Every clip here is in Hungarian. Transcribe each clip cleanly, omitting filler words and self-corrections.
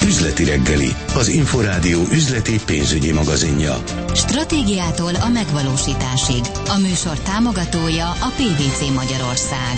Üzleti reggeli, az Inforádió üzleti pénzügyi magazinja. Stratégiától a megvalósításig. A műsor támogatója a PVC Magyarország.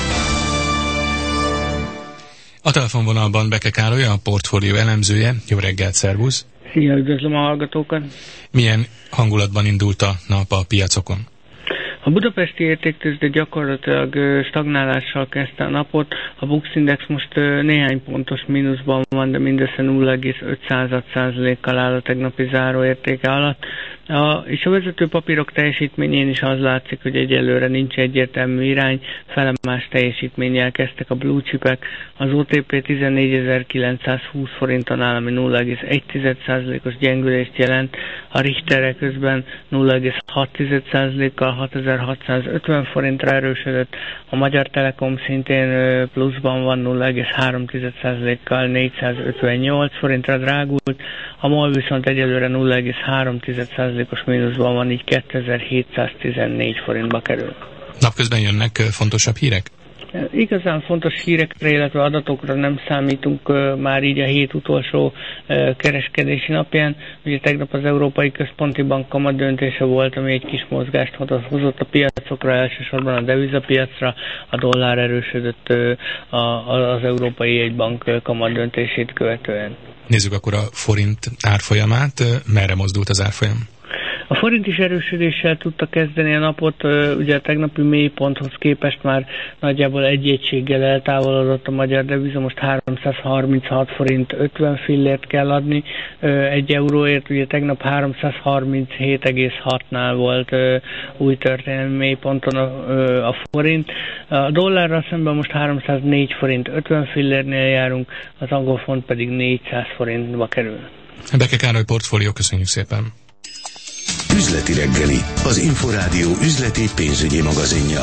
A telefonvonalban Beke Károly, a portfólió elemzője. Jó reggelt, szervusz! Szia, üdvözlöm a hallgatókat! Milyen hangulatban indult a nap a piacokon? A budapesti értéktőzsde gyakorlatilag stagnálással kezdte a napot. A Bux Index most néhány pontos mínuszban van, de mindössze 0,5%-kal áll a tegnapi záróértéke alatt. És a vezető papírok teljesítményén is az látszik, hogy egyelőre nincs egyértelmű irány, felemás teljesítménnyel kezdtek a blue chipek. Az OTP 14.920 forinton áll, ami 0,1%-os gyengülést jelent, a Richterre közben 0,6%-kal 6.650 forintra erősödött, a Magyar Telekom szintén pluszban van 0,3%-kal 458 forintra drágult, a MOL viszont egyelőre 0,3%-os mínuszban van, így 2714 forintba kerül. Napközben jönnek fontosabb hírek? Igazán fontos hírekre, illetve adatokra nem számítunk már így a hét utolsó kereskedési napján. Ugye tegnap az Európai Központi Bank kamatdöntése volt, ami egy kis mozgást hozott a piacokra, elsősorban a devizapiacra. A dollár erősödött az Európai Jegybank kamatdöntését követően. Nézzük akkor a forint árfolyamát. Merre mozdult az árfolyam? A forint is erősödéssel tudta kezdeni a napot, ugye a tegnapi mélyponthoz képest már nagyjából egy egységgel eltávolodott a magyar deviza, most 336 forint 50 fillért kell adni egy euróért, ugye tegnap 337,6-nál volt új történelmi mélyponton a forint. A dollárral szemben most 304 forint 50 fillérnél járunk, az angol font pedig 400 forintba kerül. Beke Károly, portfólió, köszönjük szépen! Üzleti reggeli, az Inforádió üzleti pénzügyi magazinja.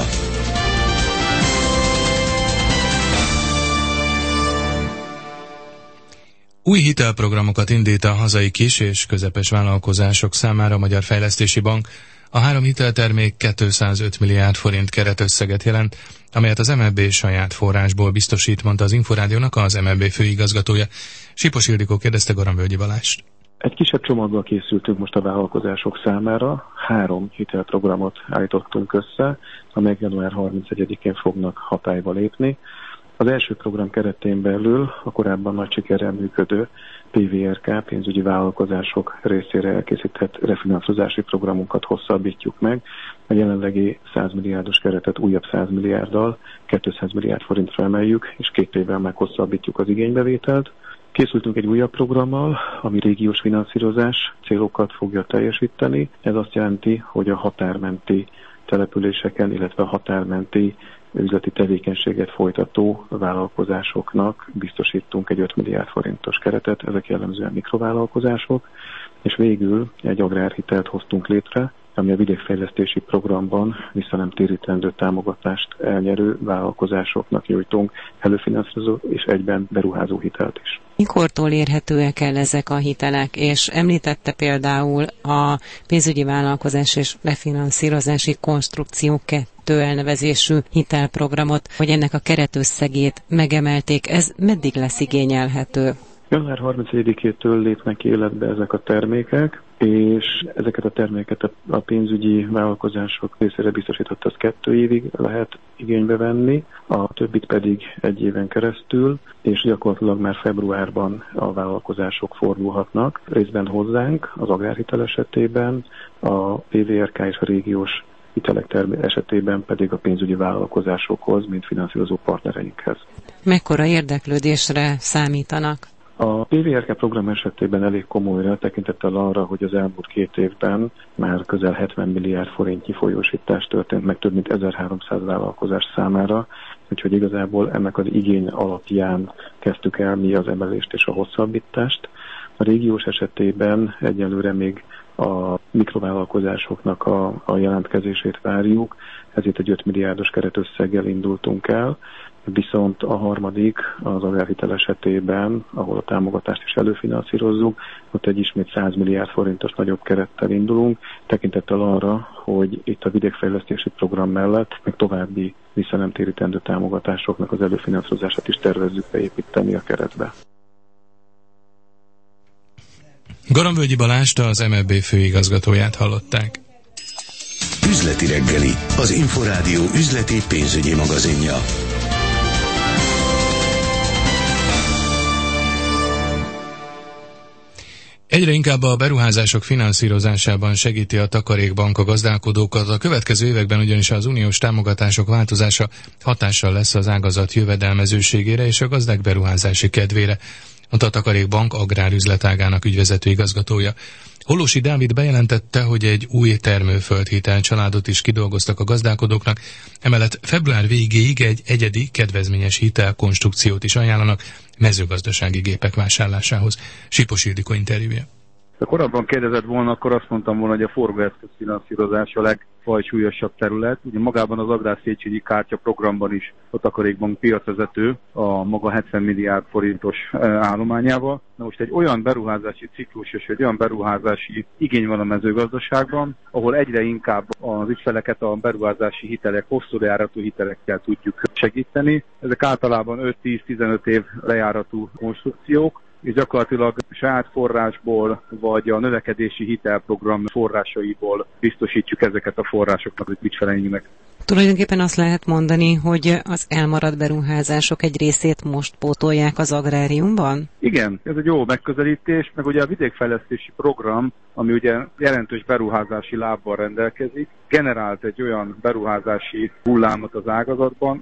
Új hitelprogramokat indít a hazai kis és közepes vállalkozások számára a Magyar Fejlesztési Bank. A 3 hiteltermék 205 milliárd forint keretösszeget jelent, amelyet az MNB saját forrásból biztosít, mondta az Inforádiónak az MNB főigazgatója. Sipos Ildikó kérdezte Garamvölgyi Balást. Egy kisebb csomaggal készültünk most a vállalkozások számára. 3 hitelprogramot állítottunk össze, amelyek január 31-én fognak hatályba lépni. Az első program keretén belül a korábban nagy sikerrel működő PVRK, pénzügyi vállalkozások részére elkészített refinanszírozási programunkat hosszabbítjuk meg. A jelenlegi 100 milliárdos keretet újabb 100 milliárddal, 200 milliárd forintra emeljük, és 2 évvel meghosszabbítjuk az igénybevételt. Készültünk egy újabb programmal, ami régiós finanszírozás célokat fogja teljesíteni. Ez azt jelenti, hogy a határmenti településeken, illetve a határmenti üzleti tevékenységet folytató vállalkozásoknak biztosítunk egy 5 milliárd forintos keretet, ezek jellemzően mikrovállalkozások, és végül egy agrárhitelt hoztunk létre, ami a vidékfejlesztési programban visszanemtérítendő támogatást elnyerő vállalkozásoknak nyújtunk előfinanszírozó és egyben beruházó hitelt is. Mikortól érhetőek el ezek a hitelek, és említette például a pénzügyi vállalkozás és refinanszírozási konstrukció 2 elnevezésű hitelprogramot, hogy ennek a keretösszegét megemelték. Ez meddig lesz igényelhető? Január 31-től lépnek életbe ezek a termékek, és ezeket a termékeket a pénzügyi vállalkozások részére biztosított, az 2 évig lehet igénybe venni, a többit pedig 1 éven keresztül, és gyakorlatilag már februárban a vállalkozások fordulhatnak részben hozzánk, az agrárhitel esetében, a PVRK és a régiós hitelek esetében pedig a pénzügyi vállalkozásokhoz, mint finanszírozó partnereinkhez. Mekkora érdeklődésre számítanak? A PVRK program esetében elég komolyra, tekintettel arra, hogy az elmúlt 2 évben már közel 70 milliárd forintnyi folyósítás történt meg több mint 1300 vállalkozás számára, úgyhogy igazából ennek az igény alapján kezdtük el mi az emelést és a hosszabbítást. A régiós esetében egyelőre még a mikrovállalkozásoknak a jelentkezését várjuk, ezért egy 5 milliárdos keretösszeggel indultunk el, viszont a harmadik, az agrárhitel esetében, ahol a támogatást is előfinanszírozzuk, ott egy ismét 100 milliárd forintos nagyobb kerettel indulunk, tekintettel arra, hogy itt a vidékfejlesztési program mellett meg további visszanemtérítendő támogatásoknak az előfinanszírozását is tervezzük beépíteni a keretbe. Garamvölgyi Balást, az MFB főigazgatóját hallották. Üzleti reggeli, az Inforádió üzleti pénzügyi magazinja. Egyre inkább a beruházások finanszírozásában segíti a Takarékbank a gazdálkodókat. A következő években ugyanis az uniós támogatások változása hatással lesz az ágazat jövedelmezőségére és a gazdák beruházási kedvére, mondta a Takarékbank agrárüzletágának ügyvezető igazgatója. Hollósi Dávid bejelentette, hogy egy új termőföldhitel családot is kidolgoztak a gazdálkodóknak, emellett február végéig egy egyedi kedvezményes hitelkonstrukciót is ajánlanak mezőgazdasági gépek vásárlásához. Sipos Ildikó interjúja. Ha korábban kérdezett volna, akkor azt mondtam volna, hogy a forgóeszköz finanszírozás a legfajsúlyosabb terület. Ugye magában az Agrár Széchenyi Kártya programban is a Takarékbank piacvezető a maga 70 milliárd forintos állományával. Na most egy olyan beruházási ciklus és egy olyan beruházási igény van a mezőgazdaságban, ahol egyre inkább az ügyfeleket a beruházási hitelek, hosszú lejáratú hitelekkel tudjuk segíteni. Ezek általában 5-10-15 év lejáratú konstrukciók, és gyakorlatilag saját forrásból, vagy a növekedési hitelprogram forrásaiból biztosítjuk ezeket a forrásokat az ügyfeleinknek. Tulajdonképpen azt lehet mondani, hogy az elmaradt beruházások egy részét most pótolják az agráriumban? Igen, ez egy jó megközelítés, meg ugye a vidékfejlesztési program, ami ugye jelentős beruházási lábbal rendelkezik, generált egy olyan beruházási hullámot az ágazatban,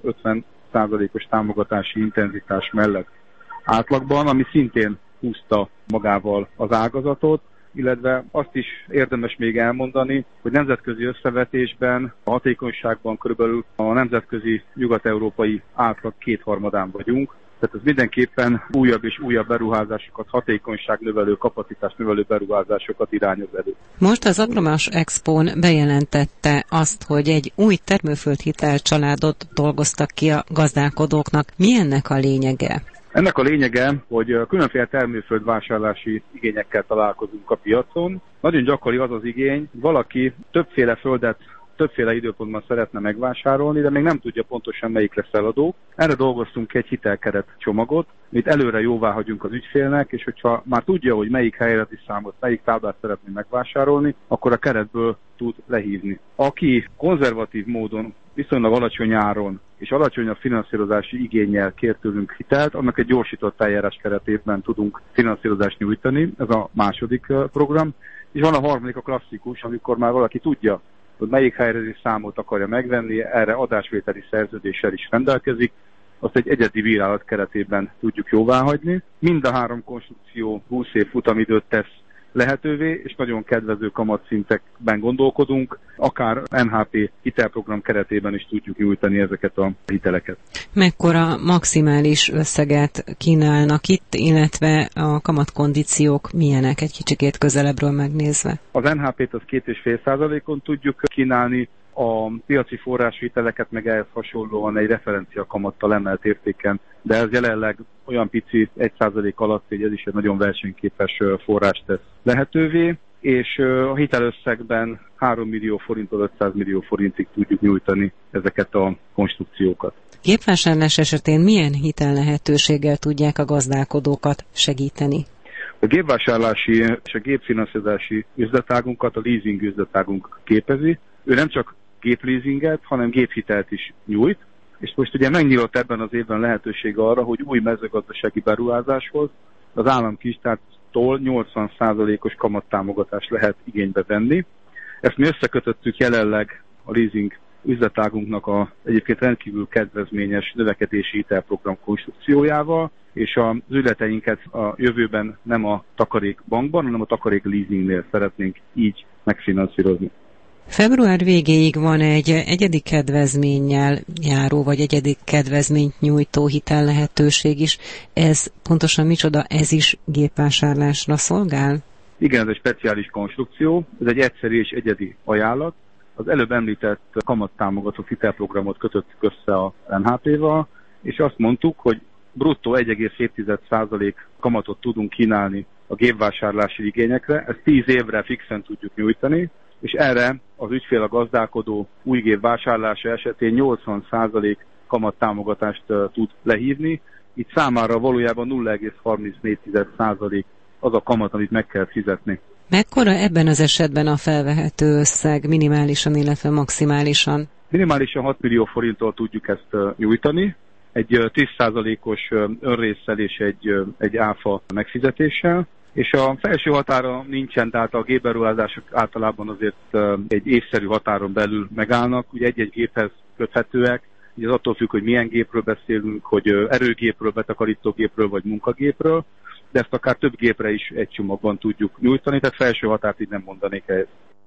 50%-os támogatási intenzitás mellett átlagban, ami szintén húzta magával az ágazatot, illetve azt is érdemes még elmondani, hogy nemzetközi összevetésben, a hatékonyságban körülbelül a nemzetközi nyugat-európai átlag 2/3 vagyunk. Tehát ez mindenképpen újabb és újabb beruházásokat, hatékonyságnövelő, kapacitásnövelő beruházásokat irányoz elő. Most az Agromas Expón bejelentette azt, hogy egy új termőföldhitel családot dolgoztak ki a gazdálkodóknak. Mi ennek a lényege? Ennek a lényege, hogy különféle termőföld vásárlási igényekkel találkozunk a piacon. Nagyon gyakori az az igény, hogy valaki többféle földet többféle időpontban szeretne megvásárolni, de még nem tudja pontosan melyik lesz eladó. Erre dolgoztunk ki egy hitelkeret csomagot, amit előre jóvá hagyunk az ügyfélnek, és hogyha már tudja, hogy melyik helyirati számot, melyik táblát szeretné megvásárolni, akkor a keretből tud lehívni. Aki konzervatív módon, viszonylag alacsony áron és alacsonyabb finanszírozási igénnyel kér tőlünk hitelt, annak egy gyorsított eljárás keretében tudunk finanszírozást nyújtani, ez a második program. És van a harmadik, a klasszikus, amikor már valaki tudja, hogy melyik helyrezi számot akarja megvenni, erre adásvételi szerződéssel is rendelkezik, azt egy egyedi bírálat keretében tudjuk jóváhagyni. Mind a három konstrukció 20 év futamidőt tesz lehetővé, és nagyon kedvező kamatszintekben gondolkodunk, akár NHP hitelprogram keretében is tudjuk nyújtani ezeket a hiteleket. Mekkora maximális összeget kínálnak itt, illetve a kamatkondíciók milyenek egy kicsikét közelebbről megnézve? Az NHP-t az 2,5%-on tudjuk kínálni, a piaci forráshiteleket meg ehhez hasonlóan egy referencia kamattal emelt értéken, de ez jelenleg olyan pici 1% alatt, hogy ez is egy nagyon versenyképes forrást tesz lehetővé, és a hitelösszegben 3 millió forinttól 500 millió forintig tudjuk nyújtani ezeket a konstrukciókat. Gépvásárlás esetén milyen hitel lehetőséggel tudják a gazdálkodókat segíteni? A gépvásárlási és a gépfinanszírozási üzletágunkat a leasing üzletágunk képezi. Ő nem csak gépleasinget, hanem géphitelt is nyújt, és most ugye megnyílt ebben az évben lehetőség arra, hogy új mezőgazdasági beruházáshoz az államkincstártól 80%-os kamattámogatást lehet igénybe venni. Ezt mi összekötöttük jelenleg a leasing üzletágunknak a egyébként rendkívül kedvezményes növekedési hitelprogram konstrukciójával, és az üzleteinket a jövőben nem a Takarékbankban, hanem a Takarék Leasingnél szeretnénk így megfinanszírozni. Február végéig van egy egyedi kedvezménnyel járó, vagy egyedi kedvezményt nyújtó hitel lehetőség is. Ez pontosan micsoda? Ez is gépvásárlásra szolgál? Igen, ez egy speciális konstrukció, ez egy egyszerű és egyedi ajánlat. Az előbb említett kamattámogató hitelprogramot kötöttük össze a NHP-val, és azt mondtuk, hogy bruttó 1,7% kamatot tudunk kínálni a gépvásárlási igényekre, ezt 10 évre fixen tudjuk nyújtani, és erre az ügyfél, a gazdálkodó új gép vásárlása esetén 80% kamattámogatást tud lehívni. Itt számára valójában 0,34% az a kamat, amit meg kell fizetni. Mekkora ebben az esetben a felvehető összeg minimálisan, illetve maximálisan? Minimálisan 6 millió forinttól tudjuk ezt nyújtani, egy 10%-os önrésszel és egy áfa megfizetéssel, és a felső határa nincsen, tehát a gépberuházások általában azért egy észszerű határon belül megállnak, ugye egy-egy géphez köthetőek, ugye az attól függ, hogy milyen gépről beszélünk, hogy erőgépről, betakarítógépről vagy munkagépről, de ezt akár több gépre is egy csomagban tudjuk nyújtani, tehát felső határt így nem mondanék ehhez.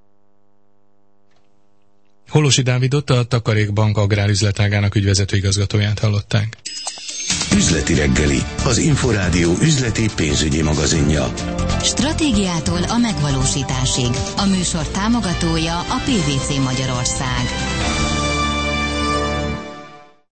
Holosi Dávidot, a Takarékbank agrárüzletágának ügyvezető igazgatóját hallották. Üzleti reggeli, az Inforádió üzleti pénzügyi magazinja. Stratégiától a megvalósításig. A műsor támogatója a PVC Magyarország.